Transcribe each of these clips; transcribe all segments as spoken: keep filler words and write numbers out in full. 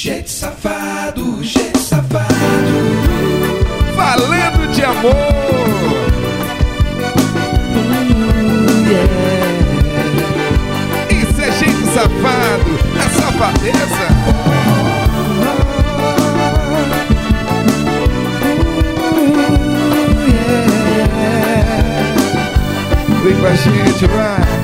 Jeito safado, jeito safado. Falando de amor. uh, yeah. Isso é jeito safado, é safadeza. uh, yeah. Vem com a gente, vai.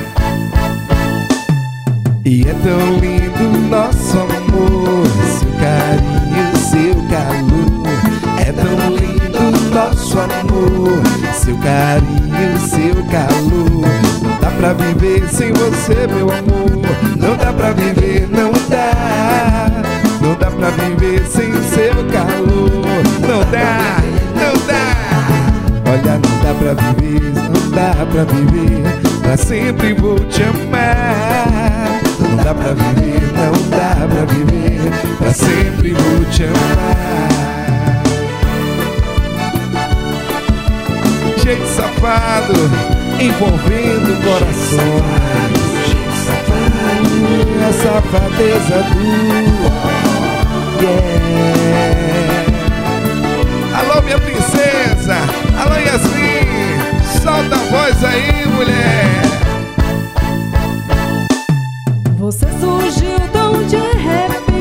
E é tão lindo nosso amor, seu carinho, seu calor. É tão lindo nosso amor, seu carinho, seu calor. Não dá pra viver sem você, meu amor. Não dá pra viver, não dá. Não dá pra viver sem o seu calor. Não dá, não dá. Olha, não dá pra viver, não dá pra viver. Pra sempre vou te amar. Não dá pra viver, não dá pra viver. Pra sempre vou te amar. Jeito safado, envolvendo corações. Jeito safado, a safadeza do yeah. Alô, minha princesa, alô, Yasmin, solta a voz aí, mulher. Você surgiu tão de repente.